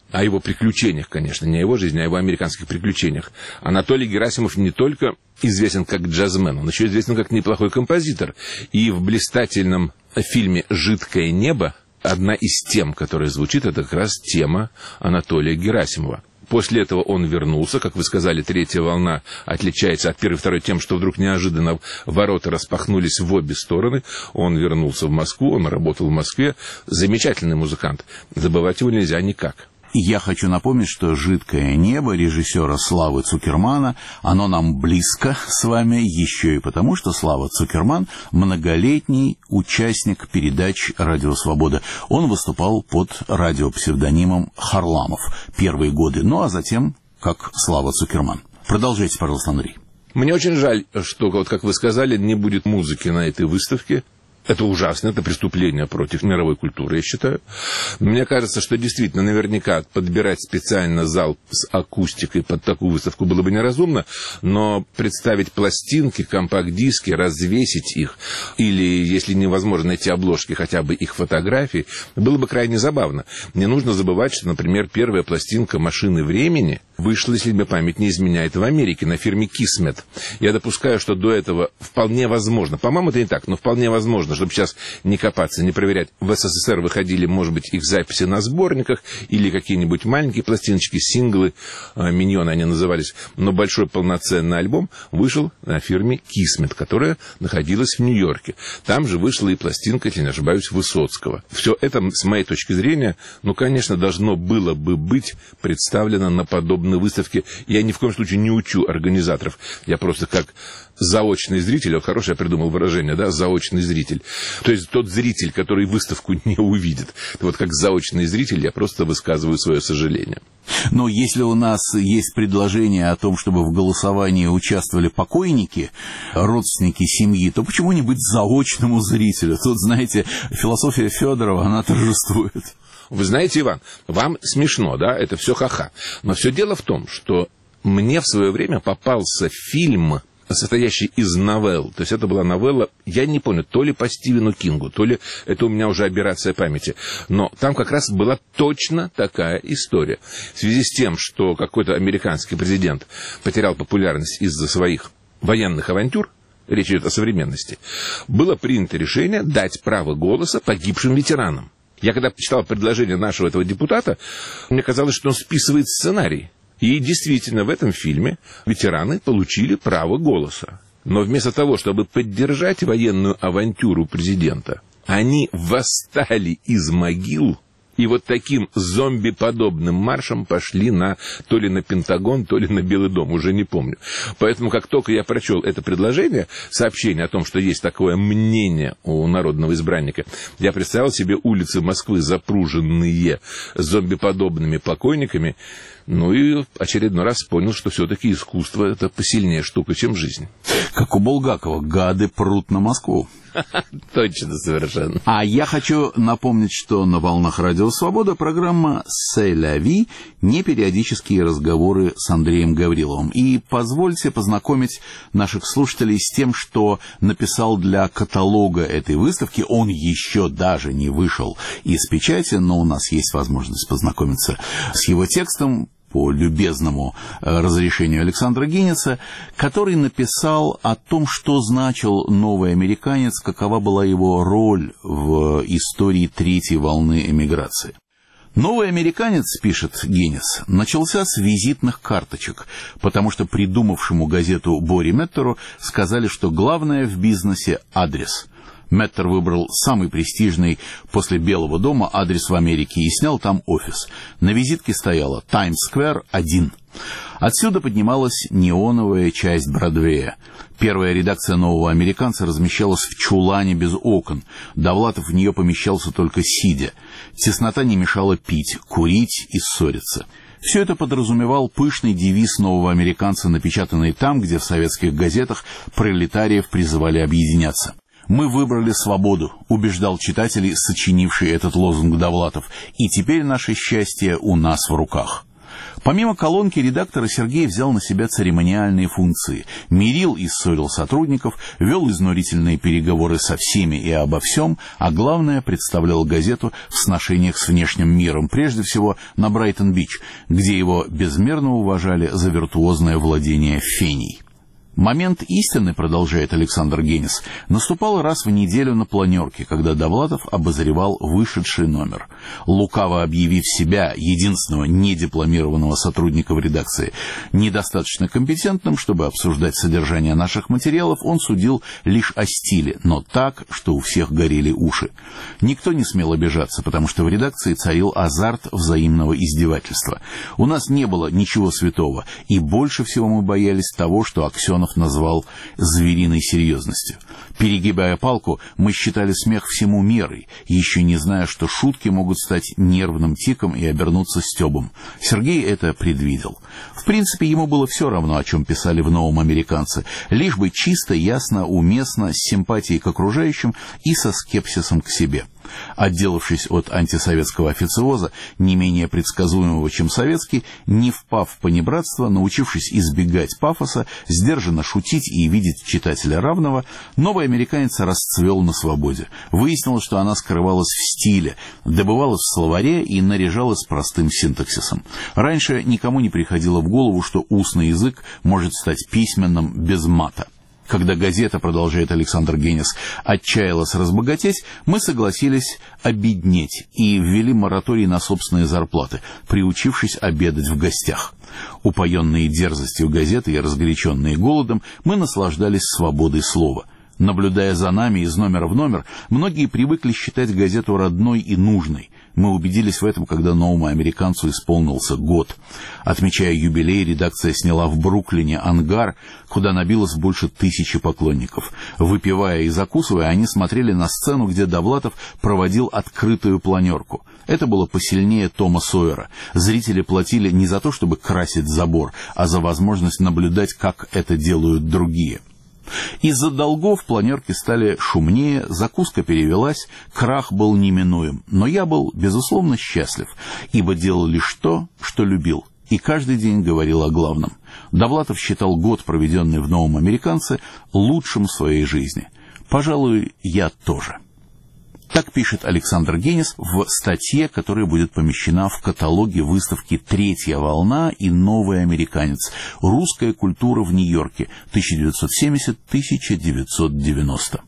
о его приключениях, конечно, не о его жизни, а о его американских приключениях. Анатолий Герасимов не только известен как джазмен, он еще известен как неплохой композитор. И в блистательном фильме «Жидкое небо» одна из тем, которая звучит, это как раз тема Анатолия Герасимова. После этого он вернулся, как вы сказали, третья волна отличается от первой и второй тем, что вдруг неожиданно ворота распахнулись в обе стороны. Он вернулся в Москву, он работал в Москве. Замечательный музыкант, забывать его нельзя никак. Я хочу напомнить, что «Жидкое небо» режиссера Славы Цукермана, оно нам близко с вами еще и потому, что Слава Цукерман многолетний участник передач «Радио Свобода». Он выступал под радиопсевдонимом Харламов первые годы, ну а затем как Слава Цукерман. Продолжайте, пожалуйста, Андрей. Мне очень жаль, что, вот как вы сказали, не будет музыки на этой выставке. Это ужасно, это преступление против мировой культуры, я считаю. Мне кажется, что действительно наверняка подбирать специально зал с акустикой под такую выставку было бы неразумно, но представить пластинки, компакт-диски, развесить их, или, если невозможно найти обложки, хотя бы их фотографии, было бы крайне забавно. Не нужно забывать, что, например, первая пластинка «Машины времени» вышла, если мне память не изменяет, в Америке на фирме Kismet. Я допускаю, что до этого вполне возможно, по-моему, это не так, но вполне возможно, чтобы сейчас не копаться, не проверять. В СССР выходили, может быть, их записи на сборниках или какие-нибудь маленькие пластиночки, синглы, миньоны они назывались. Но большой полноценный альбом вышел на фирме Kismet, которая находилась в Нью-Йорке. Там же вышла и пластинка, если не ошибаюсь, Высоцкого. Все это, с моей точки зрения, конечно, должно было бы быть представлено на подобной выставке. Я ни в коем случае не учу организаторов. Я просто как заочный зритель, вот хорошее я придумал выражение, да, заочный зритель. То есть тот зритель, который выставку не увидит. Вот как заочный зритель я просто высказываю свое сожаление. Но если у нас есть предложение о том, чтобы в голосовании участвовали покойники, родственники семьи, то почему не быть заочному зрителю? Тут, знаете, философия Федорова, она торжествует. Вы знаете, Иван, вам смешно, да, это все ха-ха. Но все дело в том, что мне в свое время попался фильм, состоящий из новелл. То есть это была новелла, я не помню, то ли по Стивену Кингу, то ли это у меня уже аберрация памяти. Но там как раз была точно такая история. В связи с тем, что какой-то американский президент потерял популярность из-за своих военных авантюр, речь идет о современности, было принято решение дать право голоса погибшим ветеранам. Я когда читал предложение нашего этого депутата, мне казалось, что он списывает сценарий. И действительно, в этом фильме ветераны получили право голоса. Но вместо того, чтобы поддержать военную авантюру президента, они восстали из могил и вот таким зомби-подобным маршем пошли то ли на Пентагон, то ли на Белый дом, уже не помню. Поэтому, как только я прочел это предложение, сообщение о том, что есть такое мнение у народного избранника, я представил себе улицы Москвы, запруженные зомби-подобными покойниками, ну и очередной раз понял, что все-таки искусство — это посильнее штука, чем жизнь. Как у Булгакова, гады прут на Москву. Точно, совершенно. А я хочу напомнить, что на волнах Радио Свобода программа «C'est la vie», непериодические разговоры с Андреем Гавриловым. И позвольте познакомить наших слушателей с тем, что написал для каталога этой выставки. Он еще даже не вышел из печати, но у нас есть возможность познакомиться с его текстом по любезному разрешению Александра Гинеса, который написал о том, что значил новый американец, какова была его роль в истории третьей волны эмиграции. Новый американец, пишет Гинес, начался с визитных карточек, потому что придумавшему газету Бори Меттеру сказали, что главное в бизнесе – адрес. Меттер выбрал самый престижный после Белого дома адрес в Америке и снял там офис. На визитке стояла Таймс-сквер 1. Отсюда поднималась неоновая часть Бродвея. Первая редакция «Нового американца» размещалась в чулане без окон. Довлатов в нее помещался только сидя. Теснота не мешала пить, курить и ссориться. Все это подразумевал пышный девиз «Нового американца», напечатанный там, где в советских газетах пролетариев призывали объединяться. «Мы выбрали свободу», убеждал читателей, сочинивший этот лозунг Довлатов, «и теперь наше счастье у нас в руках». Помимо колонки, редактора Сергей взял на себя церемониальные функции. Мирил и ссорил сотрудников, вел изнурительные переговоры со всеми и обо всем, а главное, представлял газету в сношениях с внешним миром, прежде всего на Брайтон-Бич, где его безмерно уважали за виртуозное владение феней. Момент истины, продолжает Александр Генис, наступал раз в неделю на планерке, когда Довлатов обозревал вышедший номер. Лукаво объявив себя, единственного недипломированного сотрудника в редакции, недостаточно компетентным, чтобы обсуждать содержание наших материалов, он судил лишь о стиле, но так, что у всех горели уши. Никто не смел обижаться, потому что в редакции царил азарт взаимного издевательства. У нас не было ничего святого, и больше всего мы боялись того, что Аксенов назвал звериной серьезностью. Перегибая палку, мы считали смех всему мерой, еще не зная, что шутки могут стать нервным тиком и обернуться стебом. Сергей это предвидел. В принципе, ему было все равно, о чем писали в «Новом американце», лишь бы чисто, ясно, уместно, с симпатией к окружающим и со скепсисом к себе. Отделавшись от антисоветского официоза, не менее предсказуемого, чем советский, не впав в понебратство, научившись избегать пафоса, сдержанно шутить и видеть читателя равного, новый американец расцвел на свободе. Выяснилось, что она скрывалась в стиле, добывалась в словаре и наряжалась простым синтаксисом. Раньше никому не приходило в голову, что устный язык может стать письменным без мата. Когда газета, продолжает Александр Генис, отчаялась разбогатеть, мы согласились обеднеть и ввели мораторий на собственные зарплаты, приучившись обедать в гостях. Упоенные дерзостью газеты и разгоряченные голодом, мы наслаждались свободой слова. Наблюдая за нами из номера в номер, многие привыкли считать газету родной и нужной. Мы убедились в этом, когда «Новому американцу» исполнился год. Отмечая юбилей, редакция сняла в Бруклине ангар, куда набилось больше 1000 поклонников. Выпивая и закусывая, они смотрели на сцену, где Довлатов проводил открытую планерку. Это было посильнее Тома Сойера. Зрители платили не за то, чтобы красить забор, а за возможность наблюдать, как это делают другие. Из-за долгов планерки стали шумнее, закуска перевелась, крах был неминуем. Но я был, безусловно, счастлив, ибо делал лишь то, что любил, и каждый день говорил о главном. Довлатов считал год, проведенный в «Новом американце», лучшим в своей жизни. Пожалуй, я тоже. Так пишет Александр Генис в статье, которая будет помещена в каталоге выставки «Третья волна» и «Новый американец. Русская культура в Нью-Йорке. 1970-1990».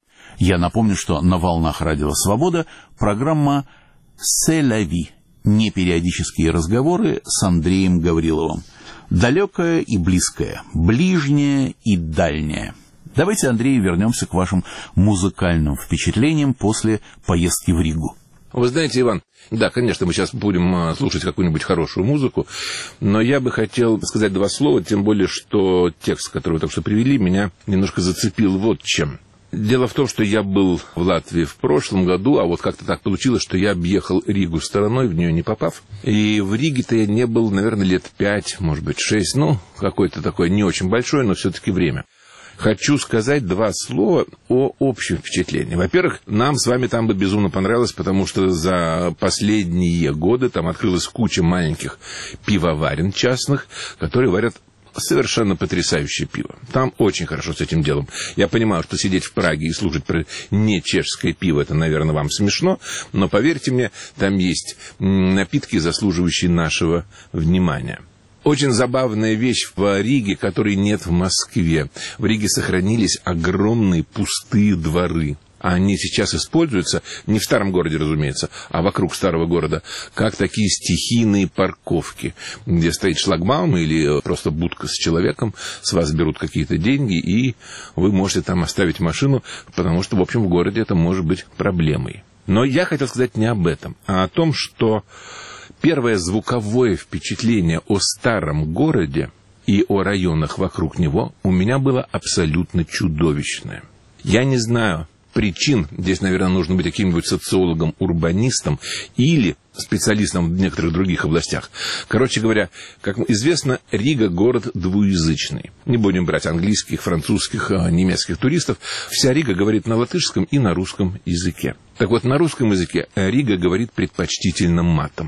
Я напомню, что на «Волнах Радио Свобода» программа «C'est la vie» — непериодические разговоры с Андреем Гавриловым. Далекое и близкое, ближнее и дальнее. Давайте, Андрей, вернемся к вашим музыкальным впечатлениям после поездки в Ригу. Вы знаете, Иван, да, конечно, мы сейчас будем слушать какую-нибудь хорошую музыку, но я бы хотел сказать два слова, тем более, что текст, который вы только что привели, меня немножко зацепил вот чем. Дело в том, что я был в Латвии в прошлом году, а вот как-то так получилось, что я объехал Ригу стороной, в нее не попав. И в Риге-то я не был, наверное, лет 5, может быть, 6, какое-то такое не очень большое, но все-таки время. Хочу сказать два слова о общем впечатлении. Во-первых, нам с вами там бы безумно понравилось, потому что за последние годы там открылась куча маленьких пивоварен частных, которые варят совершенно потрясающее пиво. Там очень хорошо с этим делом. Я понимаю, что сидеть в Праге и слушать про не чешское пиво, это, наверное, вам смешно, но поверьте мне, там есть напитки, заслуживающие нашего внимания. Очень забавная вещь в Риге, которой нет в Москве. В Риге сохранились огромные пустые дворы. Они сейчас используются, не в старом городе, разумеется, а вокруг старого города, как такие стихийные парковки, где стоит шлагбаум или просто будка с человеком, с вас берут какие-то деньги, и вы можете там оставить машину, потому что, в общем, в городе это может быть проблемой. Но я хотел сказать не об этом, а о том, что первое звуковое впечатление о старом городе и о районах вокруг него у меня было абсолютно чудовищное. Я не знаю причин, здесь, наверное, нужно быть каким-нибудь социологом, урбанистом или специалистом в некоторых других областях. Короче говоря, как известно, Рига – город двуязычный. Не будем брать английских, французских, немецких туристов. Вся Рига говорит на латышском и на русском языке. Так вот, на русском языке Рига говорит предпочтительно матом.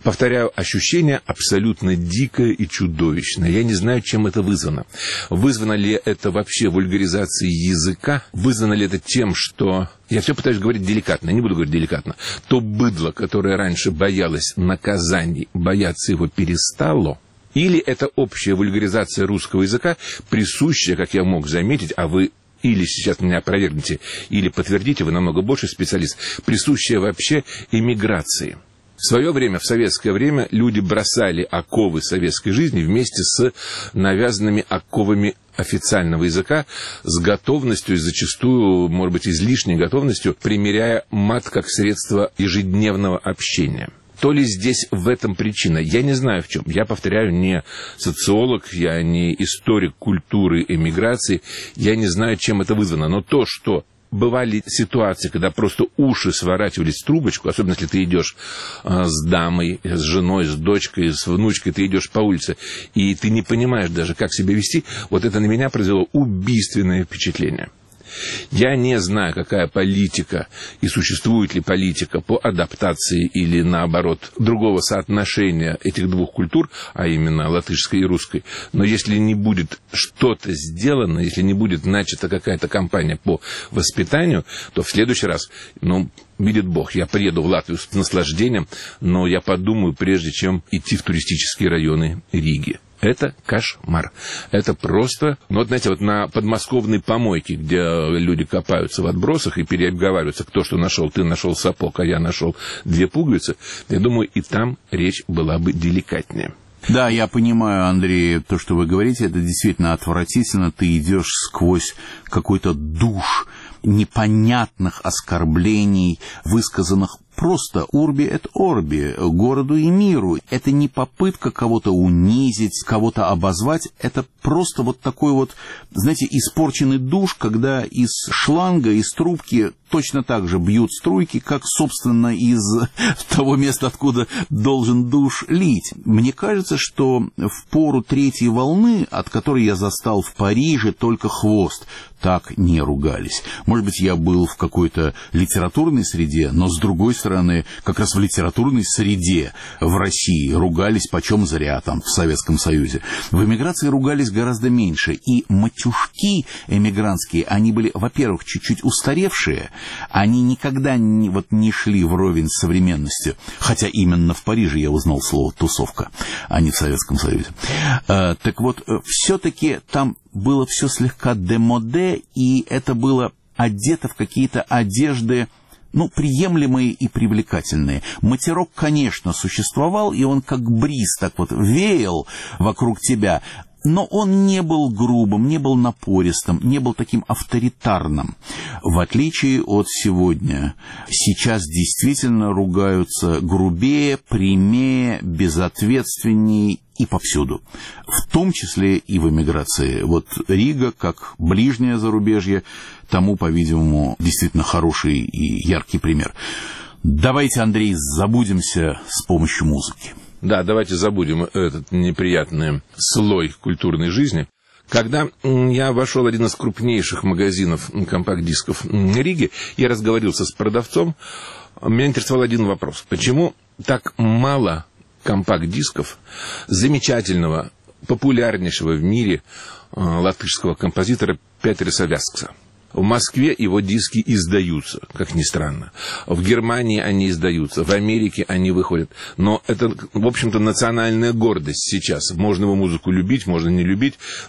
Повторяю, ощущение абсолютно дикое и чудовищное. Я не знаю, чем это вызвано. Вызвано ли это вообще вульгаризацией языка? Вызвано ли это тем, что... Я все пытаюсь говорить деликатно, не буду говорить деликатно. То быдло, которое раньше боялось наказаний, бояться его перестало? Или это общая вульгаризация русского языка, присущая, как я мог заметить, а вы или сейчас меня опровергнете, или подтвердите, вы намного больше специалист, присущая вообще эмиграции? В свое время, в советское время, люди бросали оковы советской жизни вместе с навязанными оковами официального языка, с готовностью, и зачастую, может быть, излишней готовностью, примеряя мат как средство ежедневного общения. То ли здесь в этом причина? Я не знаю в чем. Я повторяю, не социолог, я не историк культуры эмиграции, я не знаю, чем это вызвано. Но то, что бывали ситуации, когда просто уши сворачивались в трубочку, особенно если ты идешь с дамой, с женой, с дочкой, с внучкой, ты идешь по улице, и ты не понимаешь даже, как себя вести, вот это на меня произвело убийственное впечатление. Я не знаю, какая политика и существует ли политика по адаптации или, наоборот, другого соотношения этих двух культур, а именно латышской и русской. Но если не будет что-то сделано, если не будет начата какая-то кампания по воспитанию, то в следующий раз, видит Бог, я приеду в Латвию с наслаждением, но я подумаю, прежде чем идти в туристические районы Риги. Это кошмар. Это просто... знаете, на подмосковной помойке, где люди копаются в отбросах и переговариваются, кто что нашел. Ты нашел сапог, а я нашел 2 пуговицы. Я думаю, и там речь была бы деликатнее. Да, я понимаю, Андрей, то, что вы говорите, это действительно отвратительно. Ты идешь сквозь какой-то душ непонятных оскорблений, высказанных просто урби эт орби, городу и миру. Это не попытка кого-то унизить, кого-то обозвать. Это просто вот такой вот, знаете, испорченный душ, когда из шланга, из трубки точно так же бьют струйки, как, собственно, из того места, откуда должен душ лить. Мне кажется, что в пору 3-й волны, от которой я застал в Париже только хвост, так не ругались. Может быть, я был в какой-то литературной среде, но, с другой стороны, как раз в литературной среде в России ругались почем зря, там, в Советском Союзе. В эмиграции ругались гораздо меньше. И матюшки эмигрантские, они были, во-первых, чуть-чуть устаревшие, они никогда не шли вровень с современностью. Хотя именно в Париже я узнал слово «тусовка», а не в Советском Союзе. Так вот, все-таки там было все слегка демоде, и это было одето в какие-то одежды, приемлемые и привлекательные. Матерок, конечно, существовал, и он как бриз так вот веял вокруг тебя, но он не был грубым, не был напористым, не был таким авторитарным. В отличие от сегодня. Сейчас действительно ругаются грубее, прямее, безответственнее и повсюду. В том числе и в эмиграции. Вот Рига, как ближнее зарубежье, тому, по-видимому, действительно хороший и яркий пример. Давайте, Андрей, забудемся с помощью музыки. Да, давайте забудем этот неприятный слой культурной жизни. Когда я вошел в один из крупнейших магазинов компакт-дисков Риги, я разговорился с продавцом, меня интересовал один вопрос. Почему так мало компакт-дисков замечательного, популярнейшего в мире латышского композитора Петера Савяскса? В Москве его диски издаются, как ни странно. В Германии они издаются, в Америке они выходят. Но это, в общем-то, национальная гордость сейчас. Можно его музыку любить, можно не любить,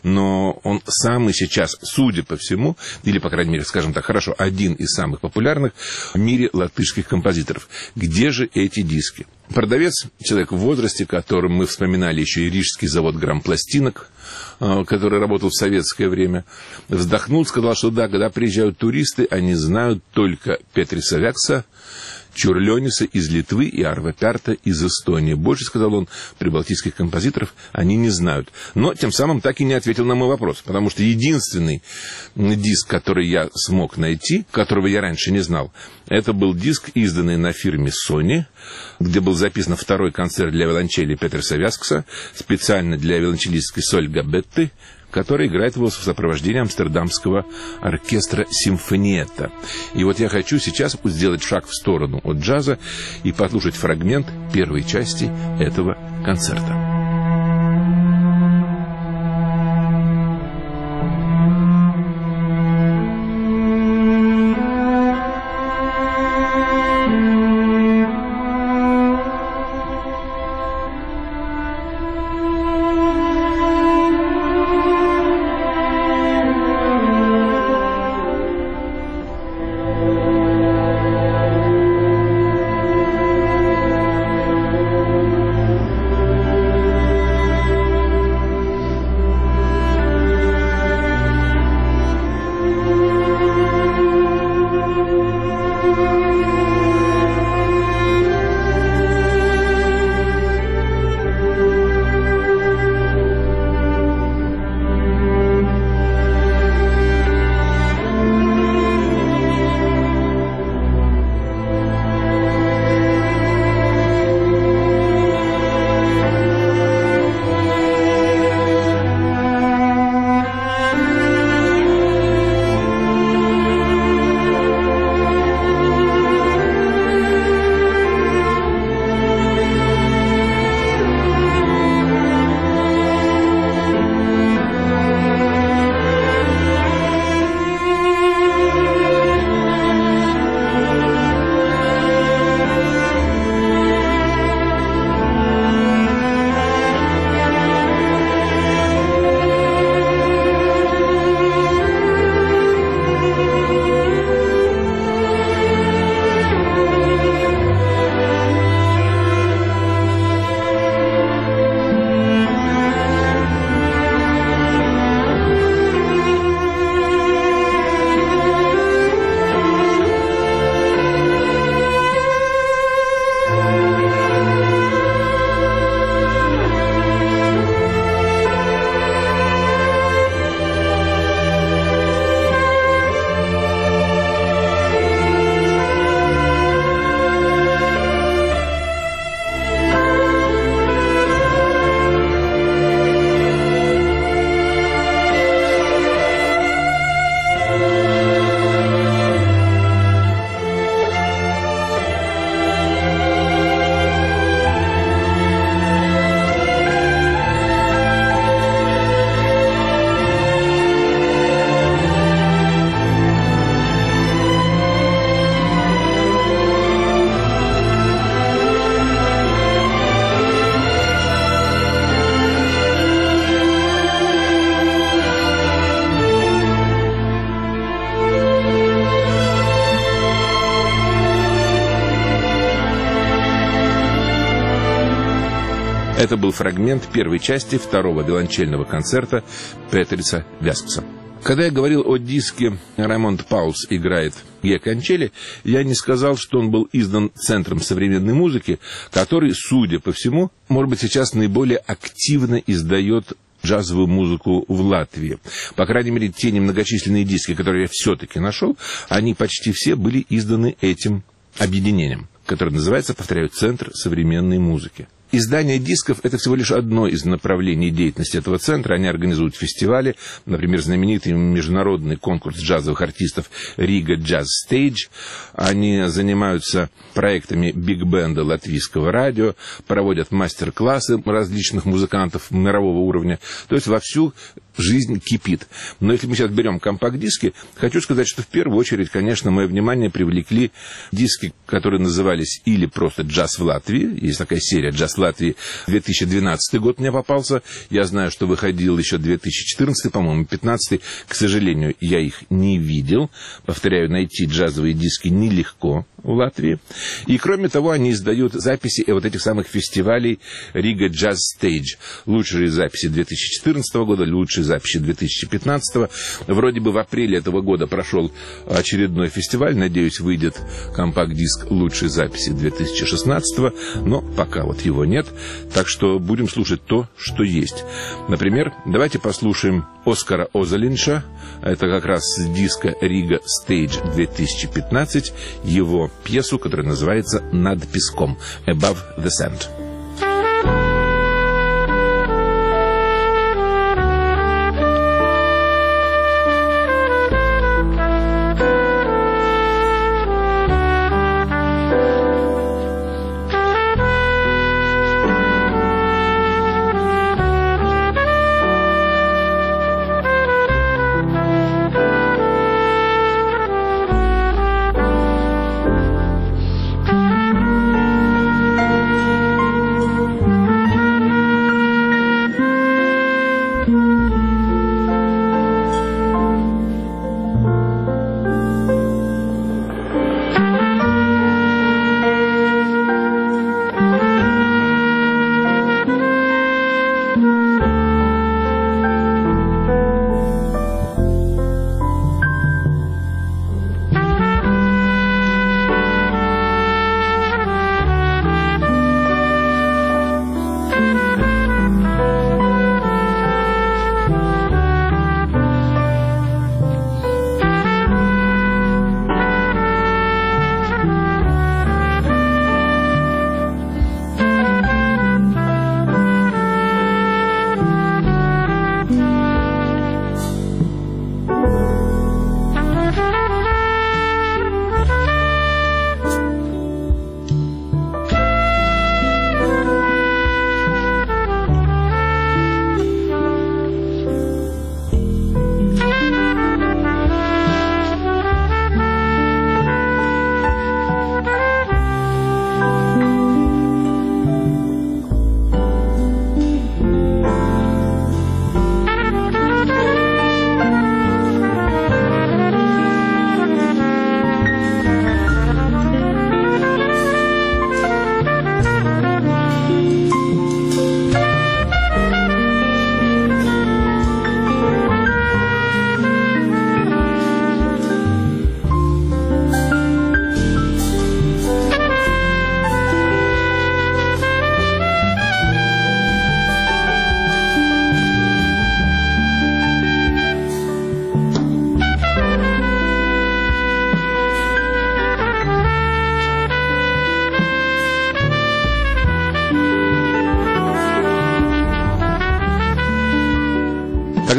но он самый сейчас, судя по всему, или, по крайней мере, скажем так, хорошо, один из самых популярных в мире латышских композиторов. Где же эти диски? Продавец, человек в возрасте, которым мы вспоминали еще и Рижский завод грампластинок, который работал в советское время, вздохнул, сказал, что да, когда приезжают туристы, они знают только Петри Савякса, Чурлёниса из Литвы и Арво Пярта из Эстонии. Больше, сказал он, прибалтийских композиторов они не знают. Но тем самым так и не ответил на мой вопрос, потому что единственный диск, который я смог найти, которого я раньше не знал, это был диск, изданный на фирме Sony, где был записан 2-й концерт для виолончели Петра Савяскса, специально для виолончелистки Соль Габетты, который играет его в сопровождении амстердамского оркестра «Симфониетта». И вот я хочу сейчас сделать шаг в сторону от джаза и послушать фрагмент первой части этого концерта. Это был фрагмент первой части второго виолончельного концерта Петерса Вяскса. Когда я говорил о диске «Раймонд Паулс играет виолончели», я не сказал, что он был издан Центром современной музыки, который, судя по всему, может быть, сейчас наиболее активно издает джазовую музыку в Латвии. По крайней мере, те немногочисленные диски, которые я все-таки нашел, они почти все были изданы этим объединением, которое называется, повторяю, Центр современной музыки. Издание дисков – это всего лишь одно из направлений деятельности этого центра. Они организуют фестивали, например, знаменитый международный конкурс джазовых артистов «Рига Джаз Стейдж». Они занимаются проектами биг-бенда латвийского радио, проводят мастер-классы различных музыкантов мирового уровня. То есть вовсю жизнь кипит. Но если мы сейчас берем компакт-диски, хочу сказать, что в первую очередь, конечно, мое внимание привлекли диски, которые назывались или просто «Джаз в Латвии». Есть такая серия «Джаз в Латвии». 2012 год мне попался. Я знаю, что выходил еще 2014, по-моему, 2015. К сожалению, я их не видел. Повторяю, найти джазовые диски нелегко в Латвии. И, кроме того, они издают записи вот этих самых фестивалей «Рига Джаз Стейдж». Лучшие записи 2014 года, лучшие записи 2015. Вроде бы в апреле этого года прошел очередной фестиваль. Надеюсь, выйдет компакт-диск «Лучшие записи 2016», но пока вот его нет. Так что будем слушать то, что есть. Например, давайте послушаем Оскара Озалинша. Это как раз с диска «Рига Стейдж 2015», его пьесу, которая называется «Над песком» «Above the Sand».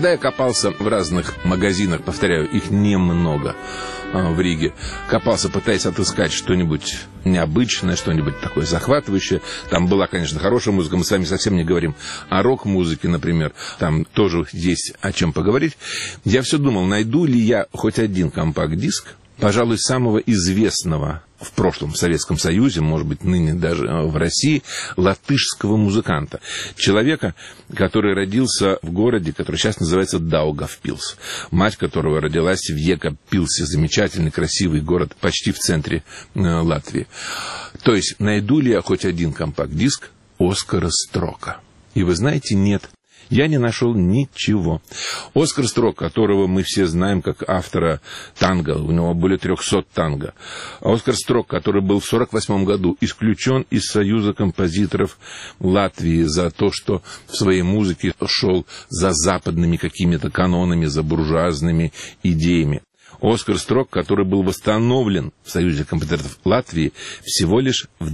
Когда я копался в разных магазинах, повторяю, их немного в Риге, копался, пытаясь отыскать что-нибудь необычное, что-нибудь такое захватывающее. Там была, конечно, хорошая музыка, мы с вами совсем не говорим о рок-музыке, например. Там тоже есть о чем поговорить. Я все думал, найду ли я хоть один компакт-диск, пожалуй, самого известного в прошлом Советском Союзе, может быть, ныне даже в России, латышского музыканта. Человека, который родился в городе, который сейчас называется Даугавпилс. Мать которого родилась в Екапилсе, замечательный, красивый город почти в центре Латвии. То есть, найду ли я хоть один компакт-диск Оскара Строка? И вы знаете, нет. Я не нашел ничего. Оскар Строк, которого мы все знаем как автора танго, у него более 300 танго. Оскар Строк, который был в 1948 году исключен из Союза композиторов Латвии за то, что в своей музыке шел за западными какими-то канонами, за буржуазными идеями. Оскар Строк, который был восстановлен в Союзе композиторов Латвии всего лишь в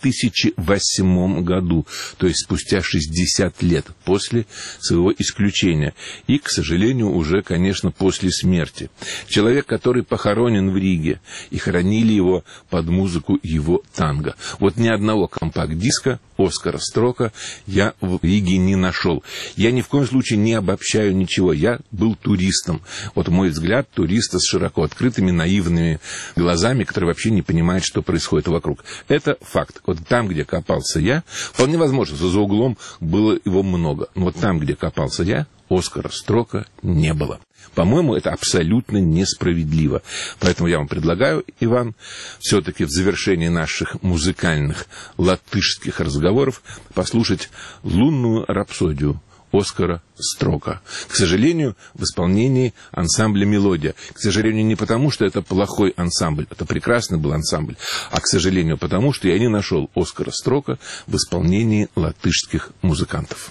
2008 году, то есть спустя 60 лет после своего исключения. И, к сожалению, уже, конечно, после смерти. Человек, который похоронен в Риге, и хоронили его под музыку его танго. Вот ни одного компакт-диска Оскара Строка я в Риге не нашел. Я ни в коем случае не обобщаю ничего. Я был туристом. Вот мой взгляд туриста с широко открытыми, наивными глазами, который вообще не понимает, что происходит вокруг. Это факт. Вот там, где копался я, вполне возможно, за углом было его много. Но вот там, где копался я, Оскара Строка не было. По-моему, это абсолютно несправедливо. Поэтому я вам предлагаю, Иван, все-таки в завершении наших музыкальных латышских разговоров послушать «Лунную рапсодию» Оскара Строка. К сожалению, в исполнении ансамбля «Мелодия». К сожалению, не потому, что это плохой ансамбль, это прекрасный был ансамбль, а, к сожалению, потому, что я не нашел Оскара Строка в исполнении латышских музыкантов.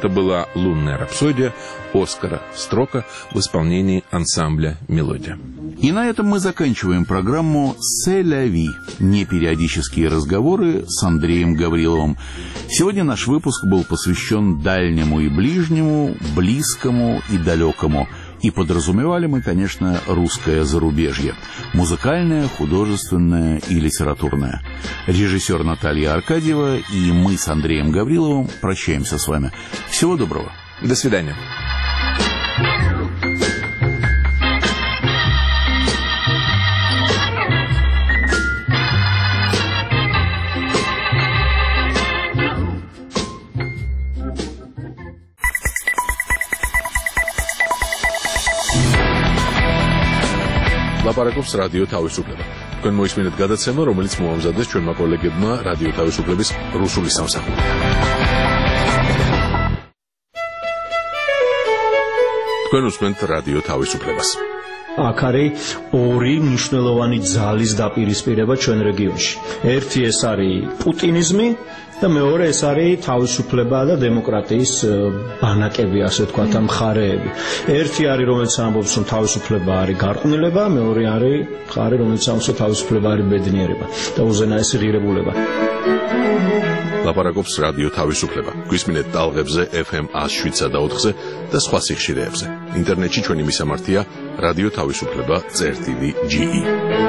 Это была «Лунная рапсодия» Оскара Строка в исполнении ансамбля «Мелодия». И на этом мы заканчиваем программу «C'est la vie» – непериодические разговоры с Андреем Гавриловым. Сегодня наш выпуск был посвящен дальнему и ближнему, близкому и далекому. И подразумевали мы, конечно, русское зарубежье. Музыкальное, художественное и литературное. Режиссер Наталья Аркадьева и мы с Андреем Гавриловым прощаемся с вами. Всего доброго. До свидания. ლაპარაკობს რადიო თავისუფლება. თქვენ მოისმინეთ გადაცემა, რომელიც მოამზადეს ჩვენმა კოლეგებმა რადიო თავისუფლების რუსული სამსახური. თქვენ უსმენთ რადიო თავისუფლებას. აქ არის ორი მნიშვნელოვანი ძალის დაპირისპირება ჩვენ რეგიონში. ერთი ეს არის პუტინიზმი და მეორე ეს არის თავისუფლება და დემოკრატიის ბანაკები, ასე ვთქვათ, მხარეები. ერთი არის, რომელიც ამბობს, რომ თავისუფლება არის გარყვნილება, მეორე არის მხარე, რომელიც ამბობს, რომ თავისუფლება არის ბედნიერება და უზენაესი ღირებულება. ლაპარაკობს რადიო თავისუფლება. გვისმინეთ ტალღებზე FM 107 და 4-ზე და სხვა სიხშირეებზე. ინტერნეტში ჩვენი მისამართია რადიო თავისუფლება.ge.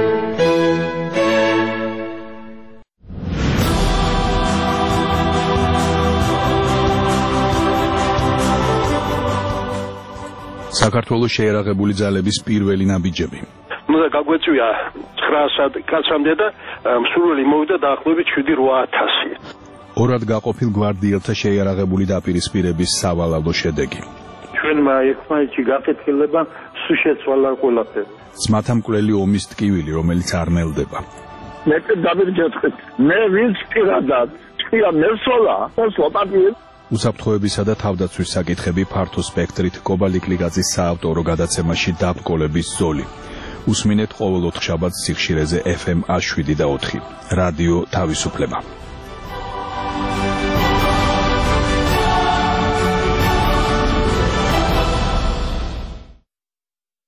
საქართველოს შეერაღებული ძალების პირველი ნაბიჯები. გაგვეწვია 900 კაცამდე და მსურველი მოვიდა დაახლოებით 7-8000. ორად გაყოფილ გვარდიელთა შეიარაღებული დაპირისპირების სავალალო შედეგი. ჩვენმა ერთმანეთში გაკეთილება სულ შეცვალა ყველაფერი. ძმათამკვლელი ომის ტკივილი, რომელიც არ ნელდება. მე დამირჯეთხეთ. მე ვინც პირადად ჭია მესოლა და სლოპატიე. უსაფრთხოებისა და თავდაცვის საკითხები ფართო სპექტრით კობალიკლიგაძის საავტორო გადაცემაში დაბკოლების ზოლი. უსმინეთ ყოველ ოთხშაბათს სიხშირეზე FM 107 და 4. რადიო თავისუფლება.